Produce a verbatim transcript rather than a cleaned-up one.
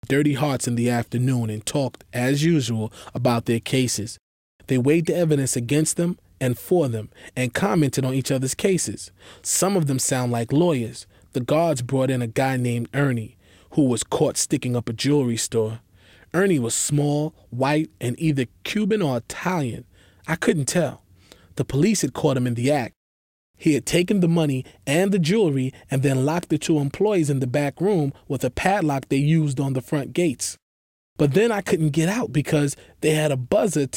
dirty hearts in the afternoon and talked, as usual, about their cases. They weighed the evidence against them and for them and commented on each other's cases. Some of them sound like lawyers. The guards brought in a guy named Ernie, who was caught sticking up a jewelry store. Ernie was small, white, and either Cuban or Italian. I couldn't tell. The police had caught him in the act. He had taken the money and the jewelry and then locked the two employees in the back room with a padlock they used on the front gates. But then I couldn't get out because they had a buzzer